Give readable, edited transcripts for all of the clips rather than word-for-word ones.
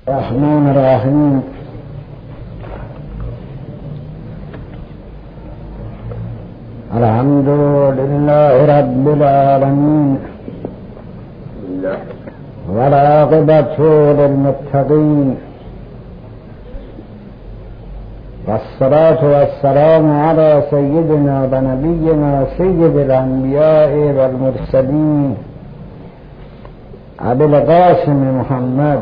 الرحمن الرحیم. الحمد لله رب العالمين والعاقبة للمتقين والصلاة والسلام على سيدنا ونبينا سيد الأنبياء والمرسلين أبي القاسم محمد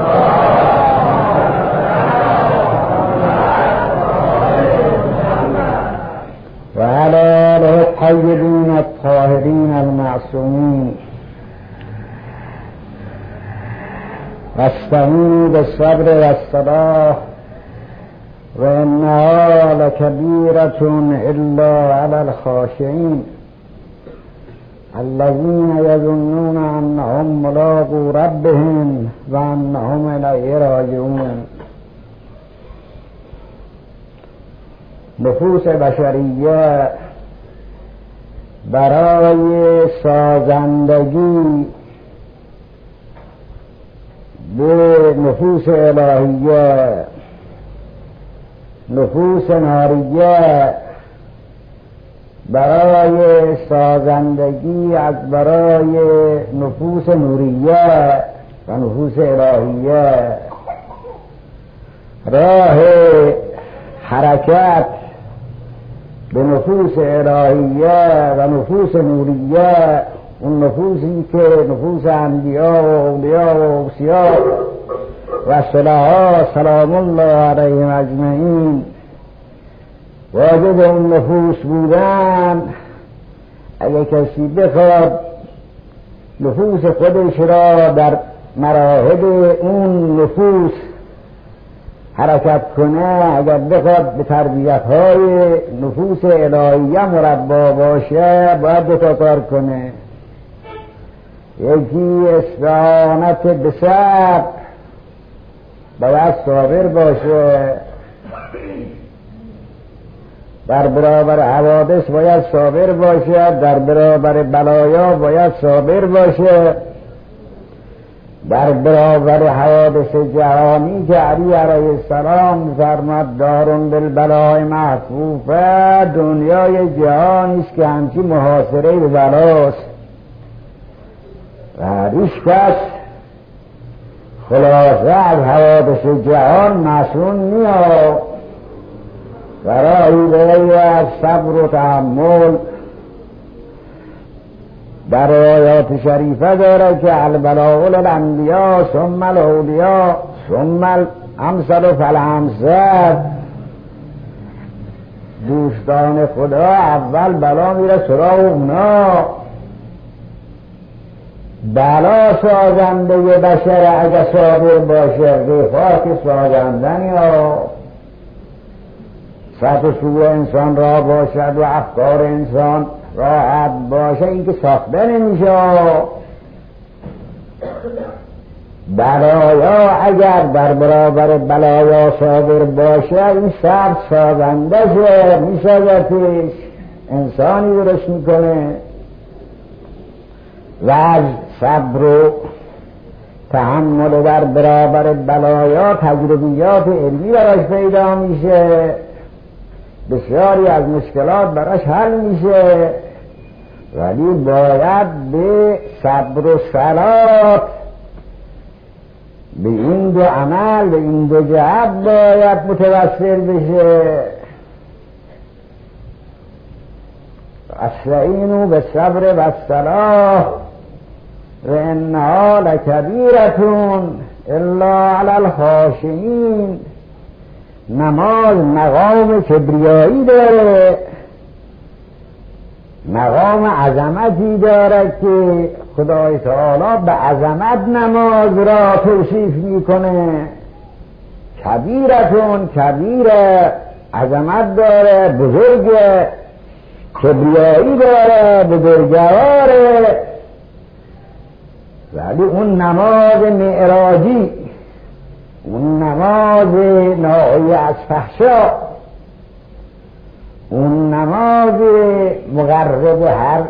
وعلى آله الطيبين الطاهرين المعصومين. واستعينوا بالصبر والصلاة وإنها لكبيرة إلا على الخاشعين الذين يظنون أنهم ملاقو ربهم وأنهم إليه راجعون. نفوس بشریه برای سازندگی به نفوس الهیه، نفوس ناریه، برای سازندگی از برای نفوس نوریه و نفوس الهیه راه حرکت به نفوس الهیه و نفوس نوریه، اون نفوسی که نفوس انبیا و اولیاء و اوصیا و صلحا سلام الله علیهم اجمعین واجد اون نفوس بودن، اگه کسی بخواد نفوس خودش را در مراحل اون نفوس حرکت کنه، اگر بخواد به تربیت‌های نفوس الهیه مربا باشه، باید دو تا کار کنه. یکی استعانت به صبر، باید صابر باشه در برابر حوادث، باید صابر باشه در برابر بلایا، باید صابر باشه در برابر حوادث جهانی که علی علیه السلام فرمود دارون بالبلاء محفوفه، دنیای جهانی است که همچین محاصره به بلاست و هیچ کس خلاصه از حوادث جهان معصوم نیست و راهی به از صبر و تحمل. در آیات شریفه داره که البلاء للانبیاء ثم الاولیاء ثم الامثل فالامثل. دوستان خدا اول بلا میره سراغ اونا. بلا سازنده بشر اگه صابر باشه، رفاق سازندنی ها سطح سوی انسان را باشد و افکار انسان راحت باشه، این که ساخته نمیشه. بلایا اگر در برابر بلایا صابر باشه، این صبر سازنده شه، میسازتش، انسانی درست میکنه و از صبر و تحمل در برابر بلایا تجربیات علمی براش پیدا میشه، بسیاری از مشکلات براش حل میشه. ولی باید به صبر و صلات، به این دو عمل، به این دو جهت باید متوسل بشه. استعینوا بالصبر والصلاة وانها لکبیرة الا علی الخاشعین. نماز مقام کبریایی داره، مقام عظمتی داره که خدای تعالی به عظمت نماز را توصیف میکنه. کبیرتون، کبیره، عظمت داره، بزرگه، کبریایی داره، بزرگواره. ولی اون نماز معراجی، اون نماز ناهی از فحشا، اون نماز مقرب هر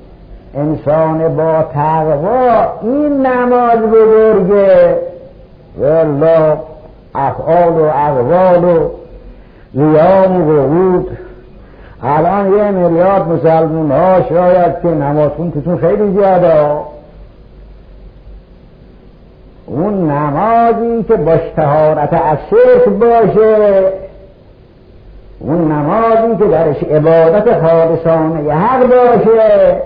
انسان با تقوا، این نماز بزرگه. والله افعال و اقوال و قیام و قعود. الان 1 میلیارد مسلمون ها شاید که نمازخون توتون خیلی زیاده، اون نمازی که باش طهارت از شرک باشه، اون نمازی که درش عبادت خالصانه حق باشه،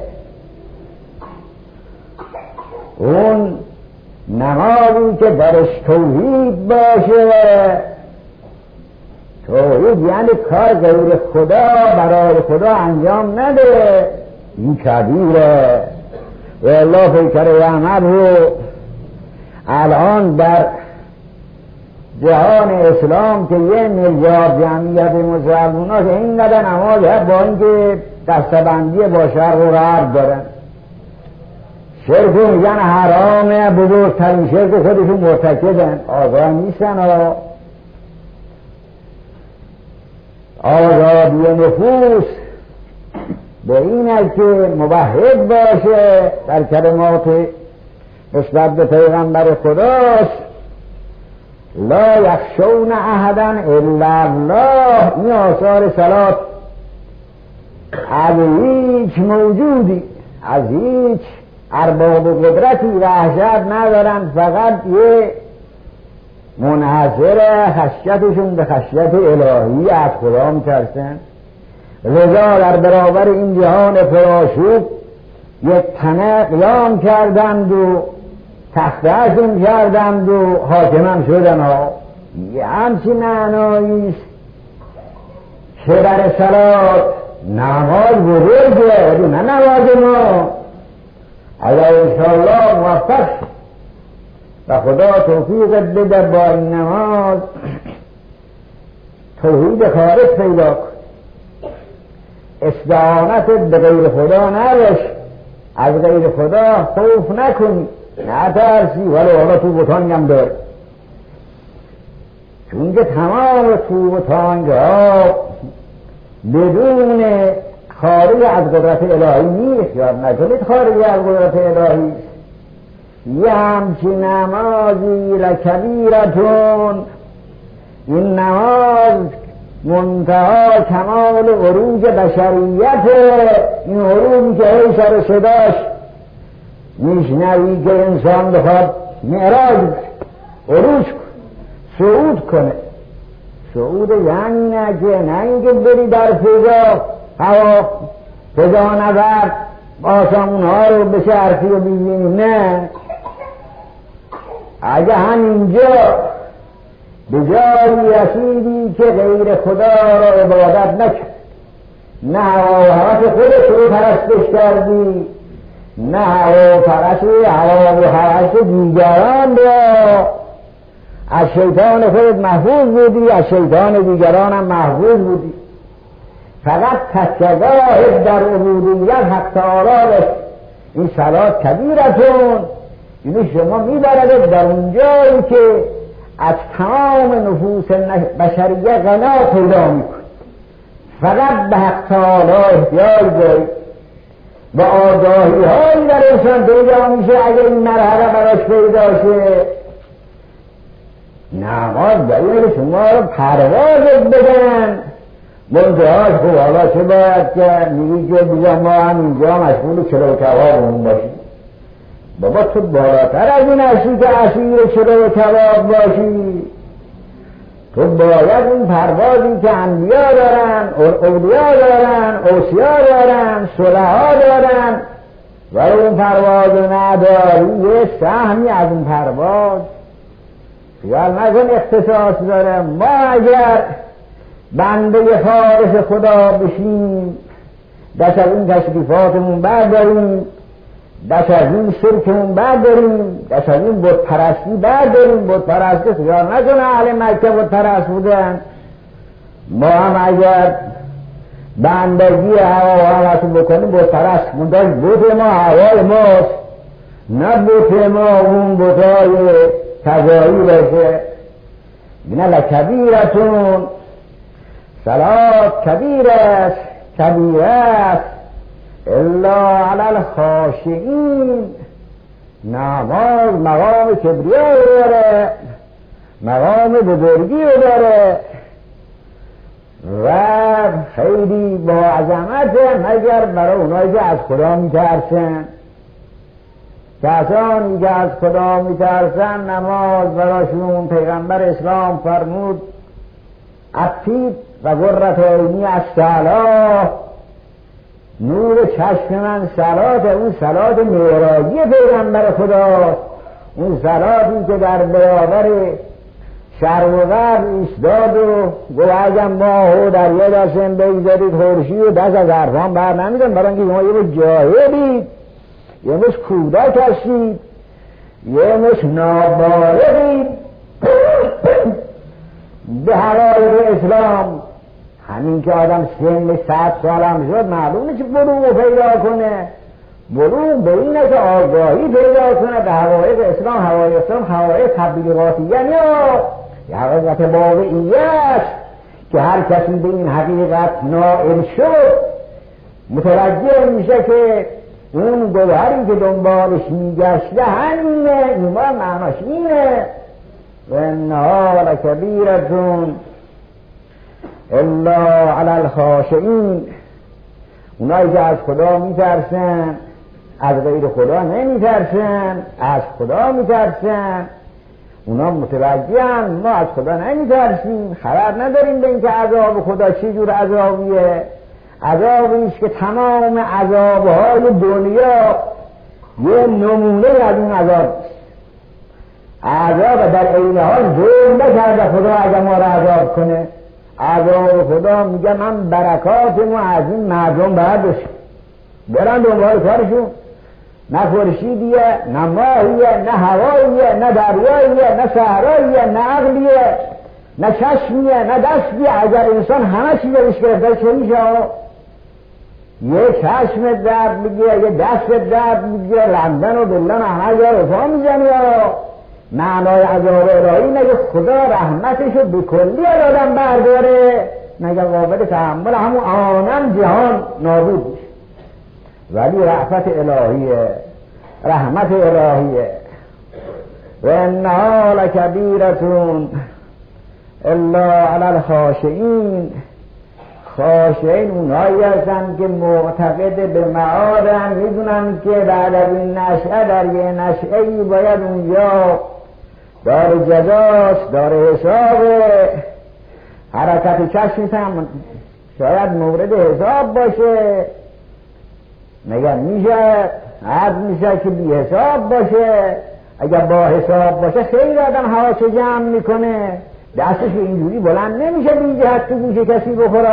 اون نمازی که درش توحید باشه. توحید یعنی کار غیر خدا برای خدا انجام نده، این کبیره. و الله پیکر یعمله الان در جهان اسلام که 1 میلیارد جمعیت مسلمان ها که اینقدر نماز هست، با اینکه دستبندی با شرق و غرب دارن، شرک میگن حرامه، بزرگترین شرک خودشون مرتکبن، آگاه نیستن. آزادی نفوس به این است که موحد باشه، در کلمات نسبت به پیغمبر خداست، لا یخشون احدا الا الله. این آثار صلات از هیچ موجودی، از هیچ ارباب و قدرتی وحشت ندارن، فقط یه منحصر خشیتشون به خشیت الهی از خدا میترسن. لذا در برابر این جهان پرآشوب یک تنه قیام کردند و تختهشون کردند و حاکمم شدن ها. یه همچین معناییست که در صلات نماز بزرگه، نه نماز ما. اگر انشاءالله موفق و خدا توفیقت بده با این نماز توحید خالص پیدا کن، استعانتت به غیر خدا نباش، از غیر خدا خوف نکنی، نترسی، ولو حالا تو بتانگ هم داری، چون که تمام تو بتانگ ها بدون خارج از قدرت الهی نیست. یاد نکنید خارج از قدرت الهی. یه همچین نمازی لکبیرتون، این نماز منتها کمال عروج بشریت، این عروجی که هی سر صداش میشنوی که انسان بخواد معراج عروج صعود کنه. صعود یعنی نه که نه اینکه بری در فضا، هوا فضا نورد آسمون ها رو به شرفی و ببینی، نه. اگه همینجا به جایی رسیدی که غیر خدا را عبادت نکرد، نه هوا و هوس خودت رو پرستش کردی، نه هوا و هوس دیگران را، از شیطان خودت محفوظ بودی، از شیطان دیگران هم محفوظ بودی. فقط تکیه‌گاهت در عبودیت حق تعالی. این صلات کبیرتون، یعنی شما میبرد در اون جایی که از تمام نفوس بشریه غنا پیدا میکن، فقط به حق تعالی احتیاج داری و آگاهی هایی در انسان پیدا میشه. اگر این مرحله براش پیدا شه، نماز دلیل شما رو پروازت بدن. منتهاش خوب حالا چه باید که میگی که بیزا ما هم اینجا مشغول چلو کبابمون باشیم. بابا تو بالاتر از این هستی که اسیر چلو کباب باشی. تو باید این پروازی که انبیا دارن، اولیا دارن، اوصیا دارن، صلحا دارن، و اون پرواز نداری، یه سهمی از اون پرواز خیال نکن اختصاص داره. ما اگر بنده خالص خدا بشیم، دست از این تشریفاتمون برداریم، دست از این شرکمون برداریم، دست از این بت پرستی برداریم. بت پرستی خیال نکنه اهل مکه بت پرست بودن. ما هم اگر بندگی هوا و هوس بکنیم بت پرست منداش. بت ما هوای ماست، نه بت ما اون بتای تجاری باشه. بینه لکبیرتون، صلات کبیر است، کبیر است، الا علی الخاشعین. نماز مقام کبریا داره، مقام بزرگی رو داره و خیلی با عظمته، مگر برای اونایی که از خدا میترسن. کسانی که از خدا میترسن نماز براشون پیغمبر اسلام فرمود عطیب و قرة عینی الصلاة، نور چشم من صلات، اون صلات معراجی پیغمبر خدا، اون صلاتی که در برابر شرق و غرب ایستاد و گفت اگر ماه و دریا دستم بگذارید خورشید و دست از حرفان بر نمیدن، برای اینکه شما یه مش جاهلید، یه مش کودک هستید، یه مش نابالغید به حقایق اسلام. همین که آدم سن 100 سالم شد معلومه که بلوغ پیدا کنه. بلوغ به اینه که آگاهی پیدا کنه به حقایق اسلام. حقایق اسلام حقایق تبلیغاتی، یعنی یه حقیقت واقعی است که هر کسی به این حقیقت نائل شد متوجه میشه که اون گوهری که دنبالش میگشته همینه، ایمان معناش اینه. و انها لکبیرتون الا علی الخاشعین، اونایی که از خدا میترسن از غیر خدا نمیترسن، از خدا میترسن، اونا متوجهن ما از خدا نمیترسیم، خبر نداریم به اینکه عذاب خدا چه جور عذابیه. عذابیش که تمام عذابهای دنیا یه نمونه از اون عذاب است. عذاب در عین حال ظلم نکرده خدا اگر ما را عذاب کنه. عذاب خدا میگه من برکاتمو از این مردم برداشتم، برن دنبال کارشون، نه خورشیدیه، نه ماهیه، نه هواییه، نه دریاییه، نه صحراییه، نه عقلیه، نه چشمیه، نه دستیه. اگر انسان همه چیز روش گرفته چه میشه؟ یه چشم درد میگیره، یه دست درد میگیره، لندن و بلن همه جا رفا میزنی. معنای عذاب الهی اینه که خدا رحمتشو به کلی از آدم برداره، نگه قابل تحمل همون آنم جهان نابود میشه. ولی رحمت الهیه، رحمت الهیه. و انها لکبیرتون الا علی الخاشعین، خاشعین اونهایی هستن که معتقد به معادن، میدونن که بعد از این نشعه در یه نشعه‌ای باید اونجا دار جزاست، دار حسابه. حرکت چشم هم شاید مورد حساب باشه، مگر میشه عد میشه که بی حساب باشه؟ اگر با حساب باشه خیلی آدم هوا چه جمع میکنه، دستش اینجوری بلند نمیشه بی جهت تو گوش کسی بخوره.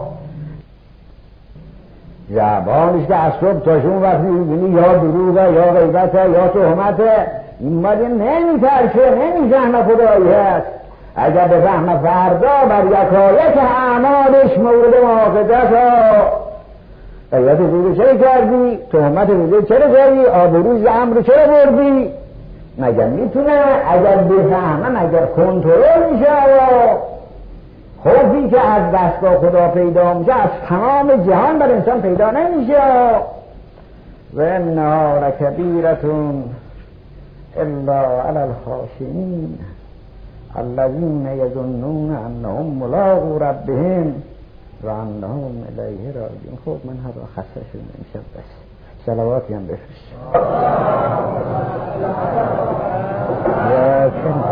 زبانش که از صبح تا شون وقتی میبینی یا دروغه یا غیبته یا تهمته، این مالی نمیترشه، نمیفهمه خدایی هست. اگر بفهمه فردا بر یکایک اعمالش مورد مؤاخذت ها. غیبت روزه چرا کردی؟ تهمت روزه چرا کردی؟ آبروز امر چرا بردی؟ مگر میتونه؟ اگر بفهمه مگر کنترل میشه؟ خوفی که از دستگاه خدا پیدا میشه از تمام جهان بر انسان پیدا نمیشه. و انها لکبیرتون الا علی الخاشعین الذین یظنون انهم ملاقو ربهم و انهم الیه راجعون. خب من هر خسته شدم امشب، بس صلواتی هم بفرست.